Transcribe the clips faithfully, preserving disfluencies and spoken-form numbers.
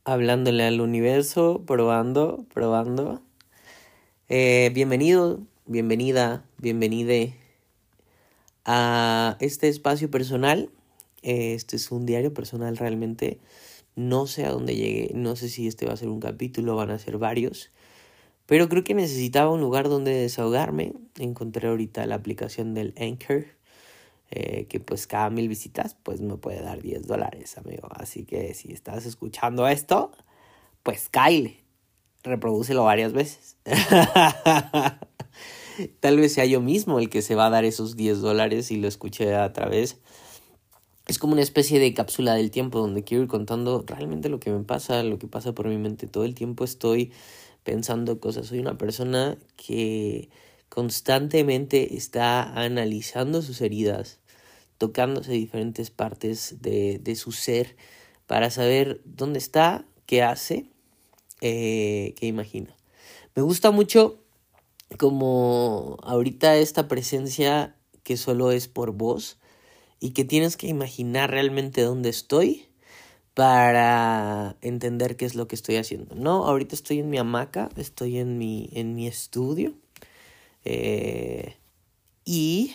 hablándole al universo, probando, probando. Eh, bienvenido, bienvenida, bienvenide a este espacio personal. Eh, este es un diario personal realmente. No sé a dónde llegue, no sé si este va a ser un capítulo, van a ser varios. Pero creo que necesitaba un lugar donde desahogarme. Encontré ahorita la aplicación del Anchor. Eh, que pues cada mil visitas pues me puede dar diez dólares, amigo. Así que si estás escuchando esto, pues cáile, reprodúcelo varias veces. Tal vez sea yo mismo el que se va a dar esos diez dólares y lo escuché a través. Es como una especie de cápsula del tiempo donde quiero ir contando realmente lo que me pasa, lo que pasa por mi mente. Todo el tiempo estoy pensando cosas. Soy una persona que constantemente está analizando sus heridas, tocándose diferentes partes de, de su ser para saber dónde está, qué hace, eh, qué imagina. Me gusta mucho como ahorita esta presencia que solo es por voz y que tienes que imaginar realmente dónde estoy para entender qué es lo que estoy haciendo. No, ahorita estoy en mi hamaca, estoy en mi, en mi estudio eh, y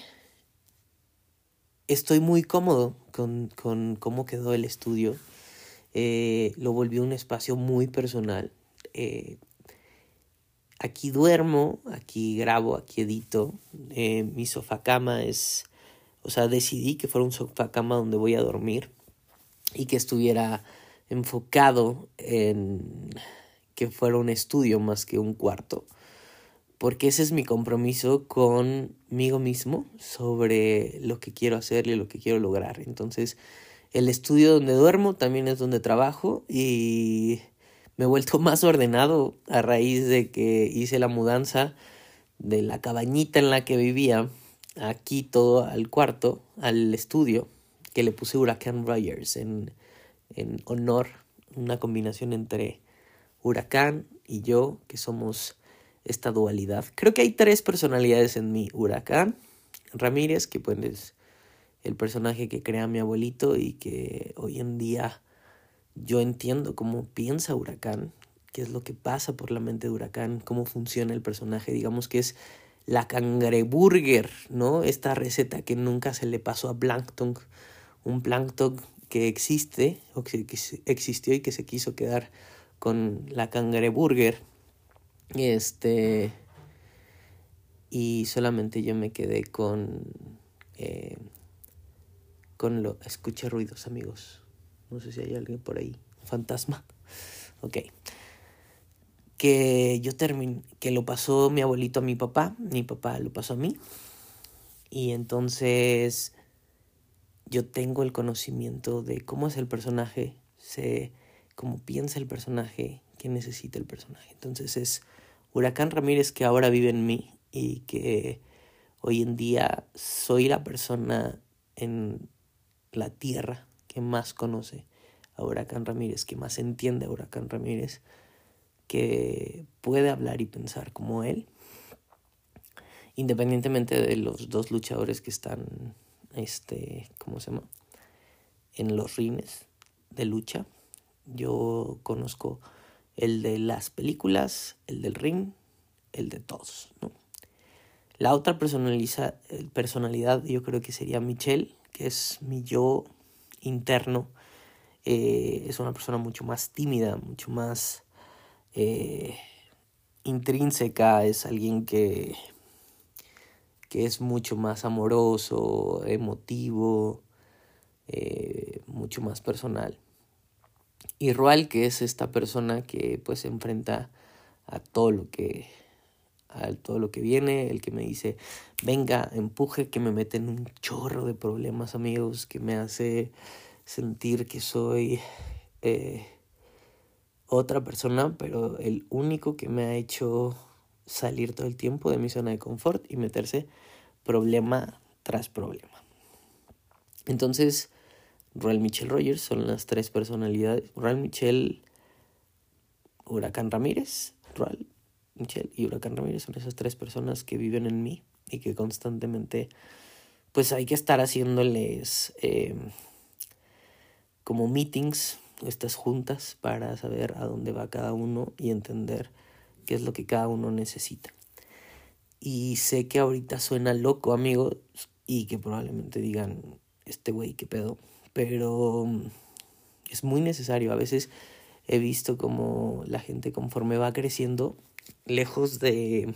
estoy muy cómodo con, con cómo quedó el estudio. Eh, lo volví un espacio muy personal. Eh, aquí duermo, aquí grabo, aquí edito. Eh, mi sofá cama es... O sea, decidí que fuera un sofá cama donde voy a dormir y que estuviera enfocado en que fuera un estudio más que un cuarto. Porque ese es mi compromiso conmigo mismo sobre lo que quiero hacer y lo que quiero lograr. Entonces, el estudio donde duermo también es donde trabajo y me he vuelto más ordenado a raíz de que hice la mudanza de la cabañita en la que vivía aquí todo al cuarto, al estudio, que le puse Huracán Rogers en, en honor, una combinación entre Huracán y yo, que somos esta dualidad. Creo que hay tres personalidades en mí. Huracán Ramírez, que pues es el personaje que crea mi abuelito y que hoy en día yo entiendo cómo piensa Huracán, qué es lo que pasa por la mente de Huracán, cómo funciona el personaje. Digamos que es la cangreburger, ¿no? Esta receta que nunca se le pasó a Plankton, un Plankton que existe, o que existió y que se quiso quedar con la cangreburger. Este... Y solamente yo me quedé con... Eh, con lo... Escuché ruidos, amigos. No sé si hay alguien por ahí. Un fantasma. Ok. Que yo terminé... Que lo pasó mi abuelito a mi papá. Mi papá lo pasó a mí. Y entonces... Yo tengo el conocimiento de cómo es el personaje. Sé cómo piensa el personaje. Qué necesita el personaje. Entonces es Huracán Ramírez que ahora vive en mí. Y que hoy en día soy la persona en la tierra que más conoce a Huracán Ramírez, que más entiende a Huracán Ramírez, que puede hablar y pensar como él, independientemente de los dos luchadores que están, este, ¿cómo se llama? En los rines de lucha. Yo conozco el de las películas, el del ring, el de todos, ¿no? La otra personaliza, personalidad yo creo que sería Michelle, que es mi yo interno. Eh, es una persona mucho más tímida, mucho más eh, intrínseca. Es alguien que, que es mucho más amoroso, emotivo, eh, mucho más personal. Y Roal, que es esta persona que pues se enfrenta a todo lo que... a todo lo que viene, el que me dice, venga, empuje, que me mete en un chorro de problemas, amigos, que me hace sentir que soy eh, otra persona, pero el único que me ha hecho salir todo el tiempo de mi zona de confort y meterse problema tras problema. Entonces, Roel Michel Rogers son las tres personalidades. Roel Michel, Huracán Ramírez, Roel Michel y Huracán Ramírez son esas tres personas que viven en mí y que constantemente pues hay que estar haciéndoles eh, como meetings estas juntas para saber a dónde va cada uno y entender qué es lo que cada uno necesita. Y sé que ahorita suena loco, amigos, y que probablemente digan, este güey, qué pedo, pero es muy necesario. A veces he visto como la gente, conforme va creciendo, lejos de,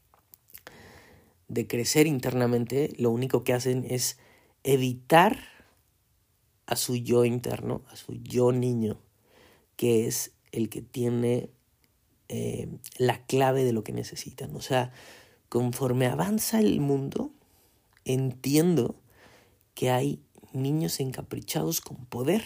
de crecer internamente, lo único que hacen es evitar a su yo interno, a su yo niño, que es el que tiene eh, la clave de lo que necesitan. O sea, conforme avanza el mundo, entiendo que hay niños encaprichados con poder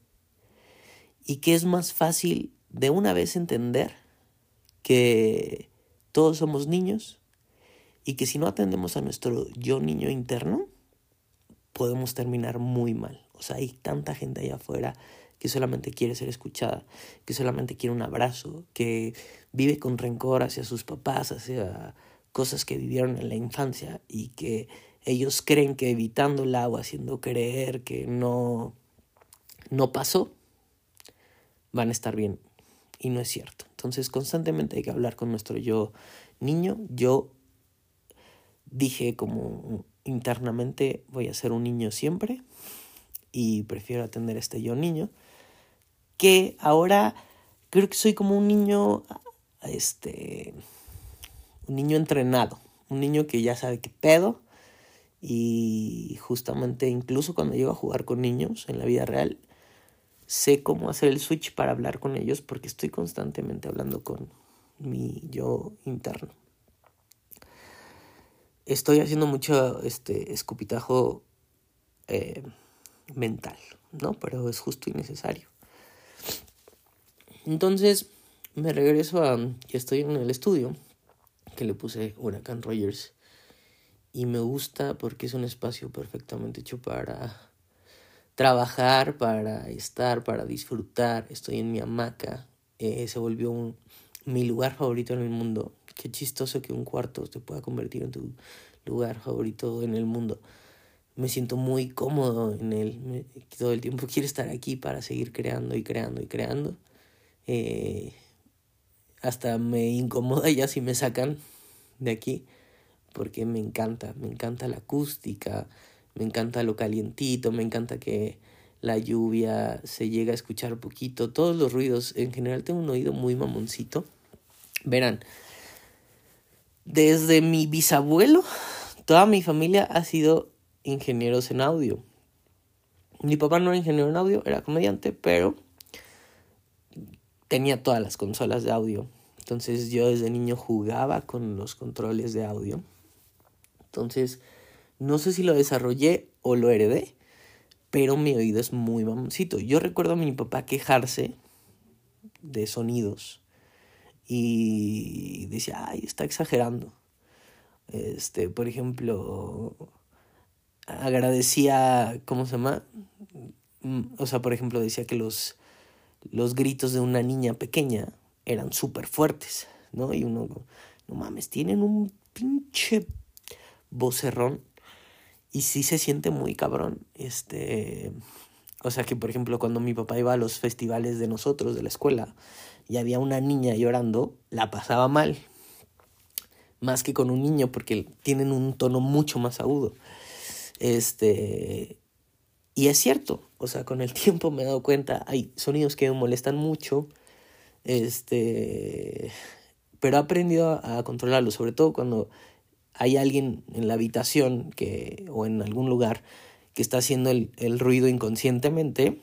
y que es más fácil de una vez entender que todos somos niños y que si no atendemos a nuestro yo niño interno, podemos terminar muy mal. O sea, hay tanta gente allá afuera que solamente quiere ser escuchada, que solamente quiere un abrazo, que vive con rencor hacia sus papás, hacia cosas que vivieron en la infancia y que ellos creen que evitándola o haciendo creer que no, no pasó, van a estar bien. Y no es cierto. Entonces, constantemente hay que hablar con nuestro yo niño. Yo dije como internamente, voy a ser un niño siempre y prefiero atender a este yo niño, que ahora creo que soy como un niño, este, un niño entrenado, un niño que ya sabe qué pedo. Y justamente incluso cuando llego a jugar con niños en la vida real, sé cómo hacer el switch para hablar con ellos porque estoy constantemente hablando con mi yo interno. Estoy haciendo mucho este escupitajo eh, mental, ¿no? Pero es justo y necesario. Entonces me regreso a... Ya estoy en el estudio que le puse Huracán Rogers. Y me gusta porque es un espacio perfectamente hecho para trabajar, para estar, para disfrutar. Estoy en mi hamaca. Eh, se volvió un, mi lugar favorito en el mundo. Qué chistoso que un cuarto se pueda convertir en tu lugar favorito en el mundo. Me siento muy cómodo en él. Me, todo el tiempo quiero estar aquí para seguir creando y creando y creando. Eh, hasta me incomoda ya si me sacan de aquí. Porque me encanta, me encanta la acústica, me encanta lo calientito, me encanta que la lluvia se llega a escuchar poquito, todos los ruidos. En general tengo un oído muy mamoncito. Verán, desde mi bisabuelo, toda mi familia ha sido ingenieros en audio. Mi papá no era ingeniero en audio, era comediante, pero tenía todas las consolas de audio. Entonces yo desde niño jugaba con los controles de audio. Entonces, no sé si lo desarrollé o lo heredé, pero mi oído es muy mamoncito. Yo recuerdo a mi papá quejarse de sonidos y decía, ay, está exagerando. Este, por ejemplo, agradecía, ¿cómo se llama? O sea, por ejemplo, decía que los, los gritos de una niña pequeña eran súper fuertes, ¿no? Y uno, no mames, tienen un pinche vocerrón y sí se siente muy cabrón. Este, o sea que, por ejemplo, cuando mi papá iba a los festivales de nosotros, de la escuela, y había una niña llorando, la pasaba mal. Más que con un niño, porque tienen un tono mucho más agudo. Este, y es cierto, o sea, con el tiempo me he dado cuenta, hay sonidos que me molestan mucho, este, pero he aprendido a, a controlarlos, sobre todo cuando hay alguien en la habitación que, o en algún lugar que está haciendo el, el ruido inconscientemente.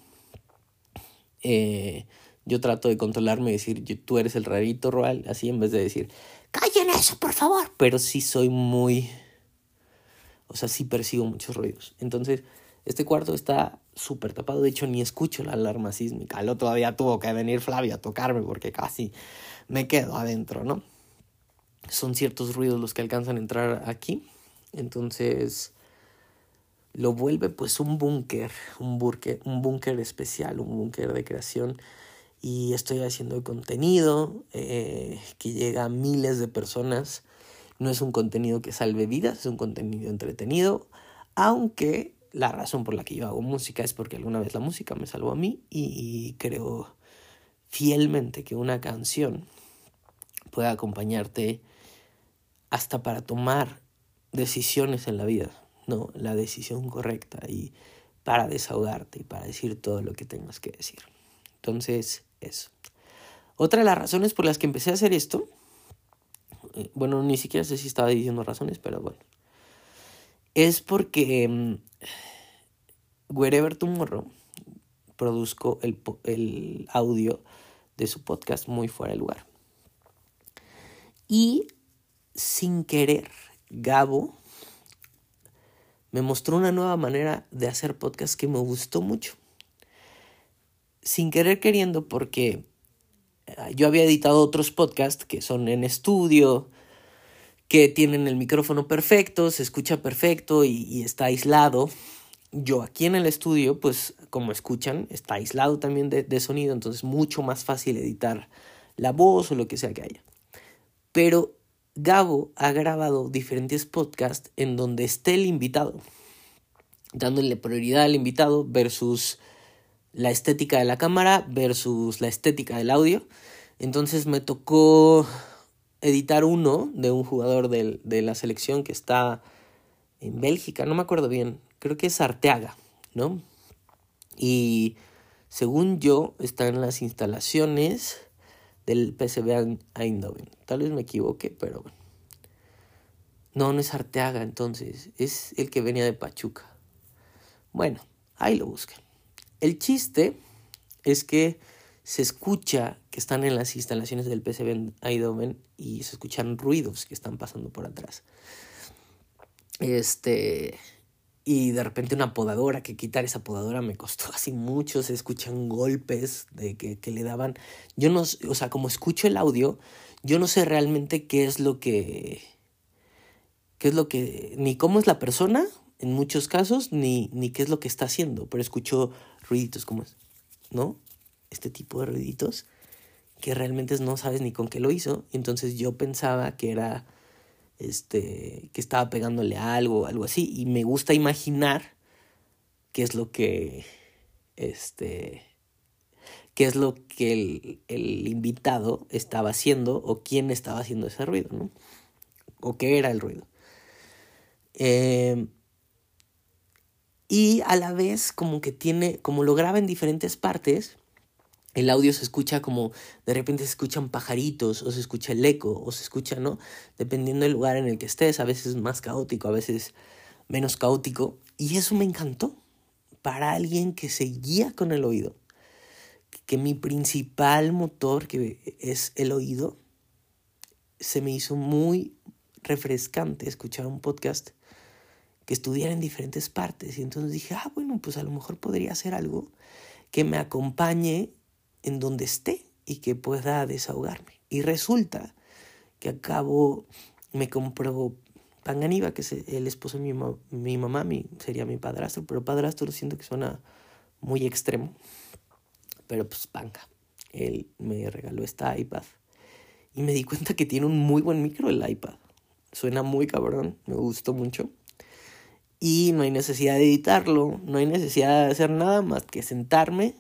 Eh, yo trato de controlarme y decir, tú eres el rarito, Roal, así en vez de decir, ¡callen eso, por favor! Pero sí soy muy... O sea, sí percibo muchos ruidos. Entonces, este cuarto está súper tapado. De hecho, ni escucho la alarma sísmica. El otro día tuvo que venir Flavia a tocarme porque casi me quedo adentro, ¿no? Son ciertos ruidos los que alcanzan a entrar aquí. Entonces, lo vuelve pues un búnker, un búnker, un búnker especial, un búnker de creación. Y estoy haciendo contenido eh, que llega a miles de personas. No es un contenido que salve vidas, es un contenido entretenido. Aunque la razón por la que yo hago música es porque alguna vez la música me salvó a mí y creo fielmente que una canción puede acompañarte hasta para tomar decisiones en la vida, ¿no? La decisión correcta y para desahogarte y para decir todo lo que tengas que decir. Entonces, eso. Otra de las razones por las que empecé a hacer esto, eh, bueno, ni siquiera sé si estaba diciendo razones, pero bueno, es porque um, Wherever Tomorrow produzco el, el audio de su podcast Muy Fuera de Lugar. Y sin querer, Gabo me mostró una nueva manera de hacer podcast que me gustó mucho. Sin querer queriendo, porque yo había editado otros podcasts que son en estudio, que tienen el micrófono perfecto, se escucha perfecto y, y está aislado. Yo aquí en el estudio, pues como escuchan, está aislado también de, de sonido, entonces mucho más fácil editar la voz o lo que sea que haya. Pero Gabo ha grabado diferentes podcasts en donde esté el invitado, dándole prioridad al invitado versus la estética de la cámara versus la estética del audio. Entonces me tocó editar uno de un jugador de, de la selección que está en Bélgica, no me acuerdo bien, creo que es Arteaga, ¿no? Y según yo está en las instalaciones del P S V Eindhoven. Tal vez me equivoque, pero bueno. No, no es Arteaga entonces, es el que venía de Pachuca. Bueno, ahí lo buscan. El chiste es que se escucha que están en las instalaciones del P S V Eindhoven y se escuchan ruidos que están pasando por atrás. Este... Y de repente una podadora, que quitar esa podadora me costó así mucho, se escuchan golpes de que, que le daban. Yo no, o sea, como escucho el audio, yo no sé realmente qué es lo que, qué es lo que, ni cómo es la persona en muchos casos, ni, ni qué es lo que está haciendo, pero escucho ruiditos como es, ¿no? Este tipo de ruiditos que realmente no sabes ni con qué lo hizo. Entonces yo pensaba que era... Este, que estaba pegándole a algo, algo así, y me gusta imaginar qué es lo que, este, qué es lo que el, el invitado estaba haciendo o quién estaba haciendo ese ruido, ¿no? O qué era el ruido. Eh, y a la vez como que tiene, como lo graba en diferentes partes, el audio se escucha como, de repente se escuchan pajaritos, o se escucha el eco, o se escucha, ¿no? Dependiendo del lugar en el que estés, a veces más caótico, a veces menos caótico. Y eso me encantó para alguien que se guía con el oído. Que mi principal motor, que es el oído, se me hizo muy refrescante escuchar un podcast que estuviera en diferentes partes. Y entonces dije, ah, bueno, pues a lo mejor podría hacer algo que me acompañe en donde esté y que pueda desahogarme. Y resulta que acabo, me compró Panganiba, que es el esposo de mi, ma- mi mamá, mi, sería mi padrastro, pero padrastro lo siento que suena muy extremo, pero pues Panga, él me regaló esta iPad y me di cuenta que tiene un muy buen micro el iPad, suena muy cabrón, me gustó mucho. Y no hay necesidad de editarlo, no hay necesidad de hacer nada más que sentarme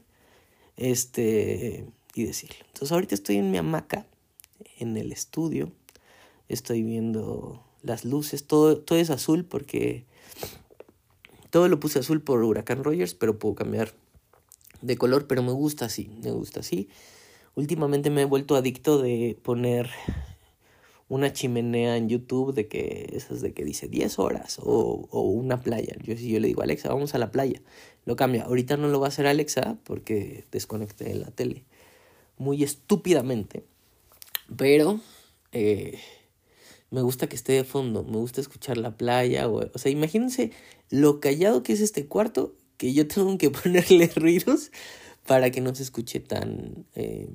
este, y decirlo. Entonces ahorita estoy en mi hamaca, en el estudio, estoy viendo las luces, todo, todo es azul porque todo lo puse azul por Huracán Rogers, pero puedo cambiar de color, pero me gusta así, me gusta así. Últimamente me he vuelto adicto de poner una chimenea en YouTube de que esas de que dice diez horas o, o una playa. Yo, si yo le digo, Alexa, vamos a la playa, lo cambia. Ahorita no lo va a hacer Alexa porque desconecté la tele muy estúpidamente, pero eh, me gusta que esté de fondo, me gusta escuchar la playa. O, o sea, imagínense lo callado que es este cuarto, que yo tengo que ponerle ruidos para que no se escuche tan... Eh,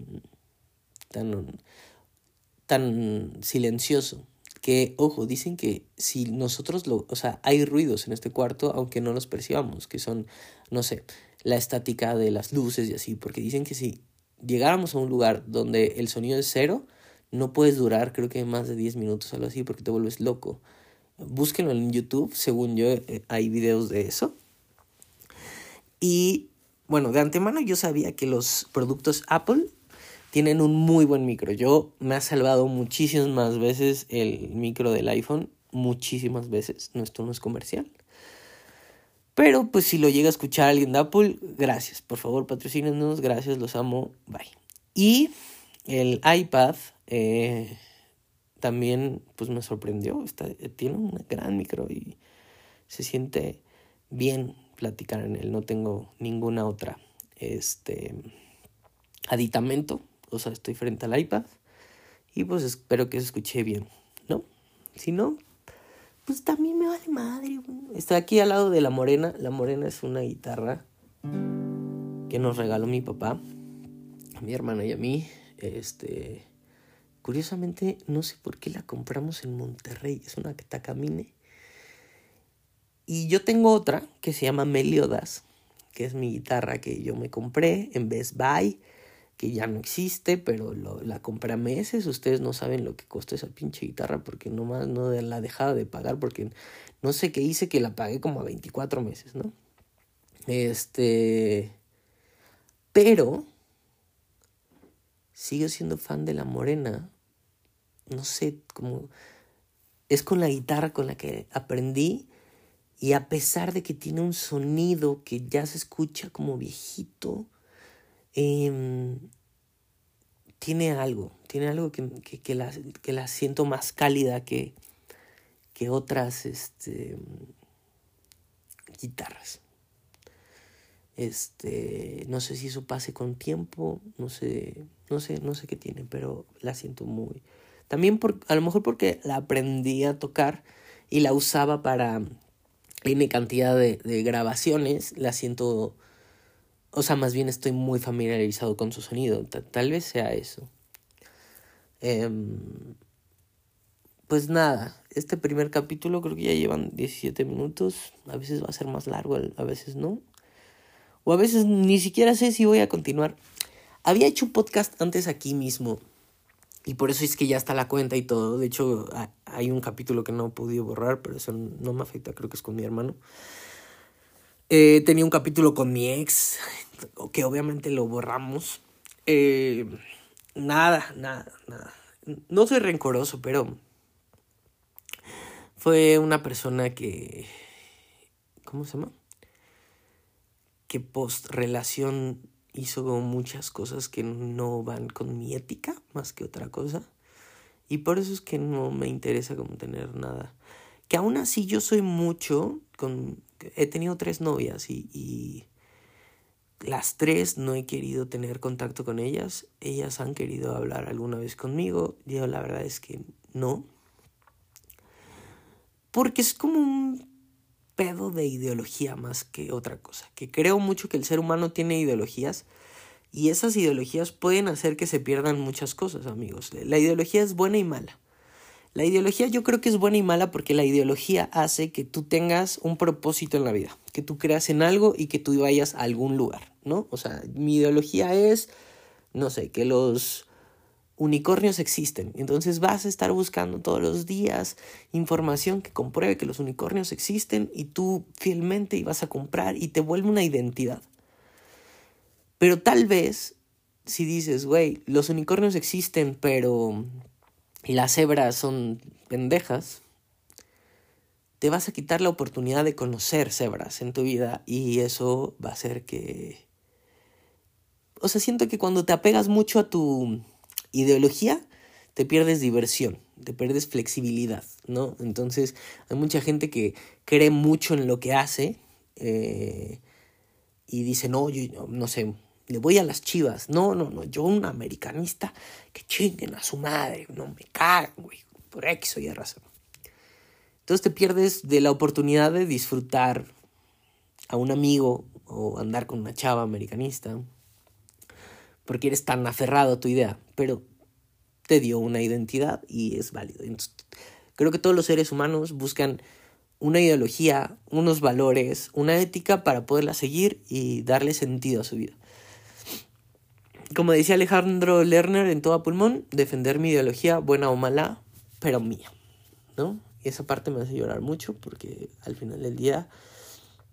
tan tan silencioso, que, ojo, dicen que si nosotros lo, o sea, hay ruidos en este cuarto, aunque no los percibamos, que son, no sé, la estática de las luces y así, porque dicen que si llegáramos a un lugar donde el sonido es cero, no puedes durar, creo que más de diez minutos o algo así, porque te vuelves loco. Búsquenlo en YouTube, según yo, eh, hay videos de eso, Y bueno, de antemano yo sabía que los productos Apple tienen un muy buen micro. Yo me ha salvado muchísimas más veces el micro del iPhone, muchísimas veces. No, esto no es comercial. Pero pues si lo llega a escuchar alguien de Apple, gracias. Por favor, patrocínenos, gracias, los amo, bye. Y el iPad eh, también pues me sorprendió. Está, tiene una gran micro y se siente bien platicar en él. No tengo ninguna otra este aditamento. O sea, estoy frente al iPad y pues espero que se escuche bien, ¿no? Si no, pues también me vale madre. Estoy aquí al lado de La Morena. La Morena es una guitarra que nos regaló mi papá, a mi hermana y a mí. Este, curiosamente, no sé por qué la compramos en Monterrey. Es una Takamine. Y yo tengo otra que se llama Meliodas, que es mi guitarra que yo me compré en Best Buy, que ya no existe, pero lo, la compré a meses. Ustedes no saben lo que costó esa pinche guitarra porque nomás no la dejaba de pagar porque no sé qué hice que la pagué como a veinticuatro meses, ¿no? Este... Pero sigo siendo fan de La Morena. No sé, como... Es con la guitarra con la que aprendí y a pesar de que tiene un sonido que ya se escucha como viejito... Eh, tiene algo, tiene algo que, que, que, la, que la siento más cálida que, que otras este, guitarras. Este, no sé si eso pase con tiempo, no sé, no sé, no sé qué tiene, pero la siento muy... También por, a lo mejor porque la aprendí a tocar y la usaba para N cantidad de, de grabaciones, la siento... O sea, más bien estoy muy familiarizado con su sonido. T- tal vez sea eso. Eh, pues nada, este primer capítulo creo que ya llevan diecisiete minutos. A veces va a ser más largo, a veces no. O a veces ni siquiera sé si voy a continuar. Había hecho un podcast antes aquí mismo. Y por eso es que ya está la cuenta y todo. De hecho, hay un capítulo que no he podido borrar, pero eso no me afecta, creo que es con mi hermano. Eh, tenía un capítulo con mi ex, que obviamente lo borramos. Eh, nada, nada, nada. No soy rencoroso, pero fue una persona que... ¿Cómo se llama? Que post relación hizo como muchas cosas que no van con mi ética, más que otra cosa. Y por eso es que no me interesa como tener nada. Que aún así yo soy mucho con... He tenido tres novias y, y las tres no he querido tener contacto con ellas. Ellas han querido hablar alguna vez conmigo. Yo la verdad es que no. Porque es como un pedo de ideología más que otra cosa. Que creo mucho que el ser humano tiene ideologías y esas ideologías pueden hacer que se pierdan muchas cosas, amigos. La ideología es buena y mala. La ideología yo creo que es buena y mala porque la ideología hace que tú tengas un propósito en la vida, que tú creas en algo y que tú vayas a algún lugar, ¿no? O sea, mi ideología es, no sé, que los unicornios existen. Entonces vas a estar buscando todos los días información que compruebe que los unicornios existen y tú fielmente ibas a comprar y te vuelve una identidad. Pero tal vez si dices, güey, los unicornios existen, pero las cebras son pendejas, te vas a quitar la oportunidad de conocer cebras en tu vida y eso va a hacer que... O sea, siento que cuando te apegas mucho a tu ideología, te pierdes diversión, te pierdes flexibilidad, ¿no? Entonces, hay mucha gente que cree mucho en lo que hace eh, y dice, no, yo no sé, le voy a las Chivas. No, no, no, yo un americanista que chinguen a su madre, no me cagan, güey, por X o Y razón. Entonces te pierdes de la oportunidad de disfrutar a un amigo o andar con una chava americanista porque eres tan aferrado a tu idea, pero te dio una identidad y es válido. Entonces, creo que todos los seres humanos buscan una ideología, unos valores, una ética para poderla seguir y darle sentido a su vida. Como decía Alejandro Lerner en Todo Pulmón, defender mi ideología, buena o mala, pero mía, ¿no? Y esa parte me hace llorar mucho porque al final del día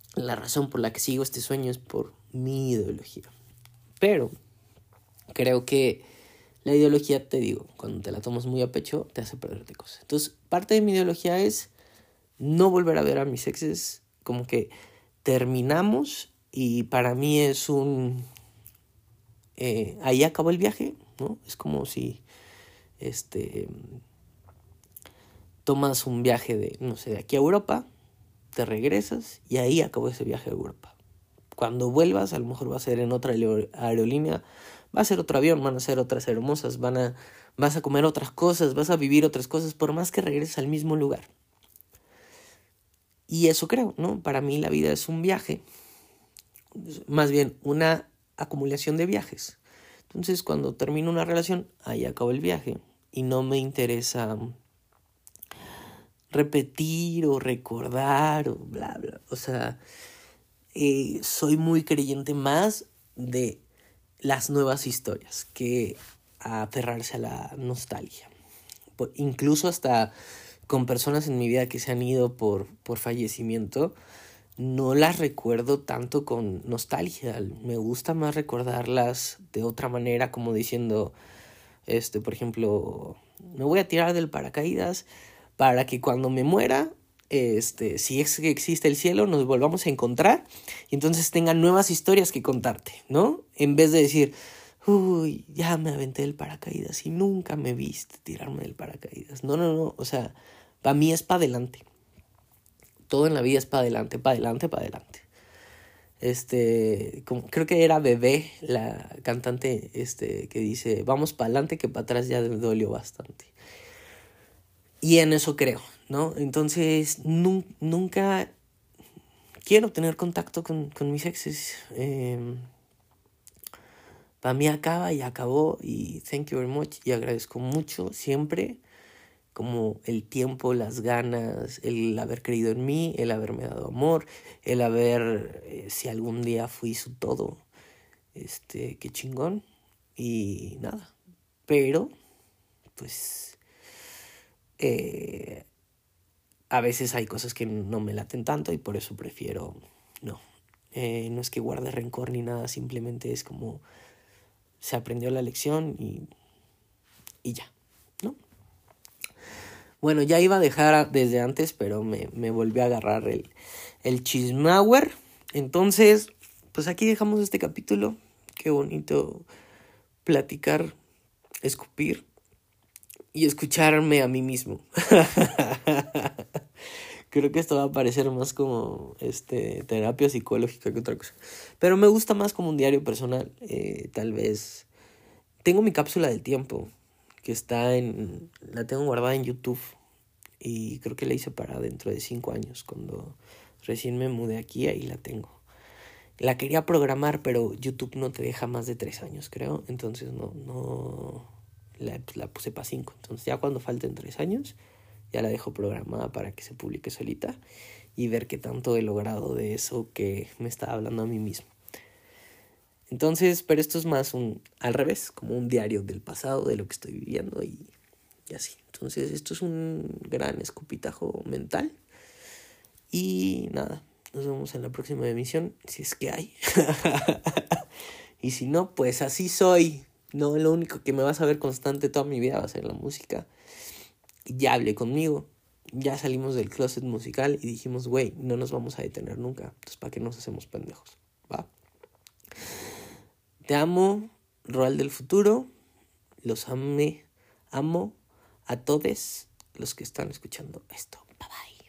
la razón por la que sigo este sueño es por mi ideología. Pero creo que la ideología, te digo, cuando te la tomas muy a pecho, te hace perderte cosas. Entonces, parte de mi ideología es no volver a ver a mis exes, como que terminamos y para mí es un... Eh, ahí acabó el viaje, ¿no? Es como si este, tomas un viaje de, no sé, de aquí a Europa, te regresas y ahí acabó ese viaje a Europa. Cuando vuelvas, a lo mejor va a ser en otra aerolínea, va a ser otro avión, van a ser otras hermosas, van a, vas a comer otras cosas, vas a vivir otras cosas, por más que regreses al mismo lugar. Y eso creo, ¿no? Para mí la vida es un viaje, más bien una acumulación de viajes. Entonces, cuando termino una relación, ahí acabó el viaje y no me interesa repetir o recordar o bla, bla. O sea, eh, soy muy creyente más de las nuevas historias que a aferrarse a la nostalgia. Por, incluso hasta con personas en mi vida que se han ido por, por fallecimiento, no las recuerdo tanto con nostalgia. Me gusta más recordarlas de otra manera, como diciendo, este, por ejemplo, me voy a tirar del paracaídas para que cuando me muera, este, si es que existe el cielo, nos volvamos a encontrar y entonces tengan nuevas historias que contarte, ¿no? En vez de decir, uy, ya me aventé del paracaídas y nunca me viste tirarme del paracaídas. No, no, no, o sea, para mí es para adelante. Todo en la vida es para adelante, para adelante, para adelante. Este, como, creo que era Bebé, la cantante, este, que dice, vamos para adelante que para atrás ya me dolió bastante. Y en eso creo, ¿no? Entonces, nu- nunca quiero tener contacto con, con mis exes. Eh, para mí acaba y acabó y thank you very much y agradezco mucho siempre como el tiempo, las ganas, el haber creído en mí, el haberme dado amor, el haber, eh, si algún día fui su todo, este, qué chingón, y nada, pero, pues, eh, a veces hay cosas que no me laten tanto y por eso prefiero, no, eh, no es que guarde rencor ni nada, simplemente es como, se aprendió la lección y, y ya, ¿no? Bueno, ya iba a dejar desde antes, pero me, me volvió a agarrar el, el chismauer. Entonces, pues aquí dejamos este capítulo. Qué bonito platicar, escupir y escucharme a mí mismo. Creo que esto va a parecer más como este, terapia psicológica que otra cosa. Pero me gusta más como un diario personal. Eh, tal vez tengo mi cápsula del tiempo que está en... La tengo guardada en YouTube. Y creo que la hice para dentro de cinco años. Cuando recién me mudé aquí, ahí la tengo. La quería programar, pero YouTube no te deja más de tres años, creo. Entonces no, no la, la puse para cinco. Entonces ya cuando falten tres años, ya la dejo programada para que se publique solita. Y ver qué tanto he logrado de eso que me estaba hablando a mí mismo. Entonces, pero esto es más un al revés, como un diario del pasado, de lo que estoy viviendo y... Y así. Entonces, esto es un gran escupitajo mental. Y nada, nos vemos en la próxima emisión, si es que hay. Y si no, pues así soy. No, lo único que me vas a ver constante toda mi vida va a ser la música. Ya hablé conmigo. Ya salimos del closet musical y dijimos, güey, no nos vamos a detener nunca. Entonces, ¿para qué nos hacemos pendejos? ¿Va? Te amo, Roal del futuro. Los amé, amo a todos los que están escuchando esto. Bye bye.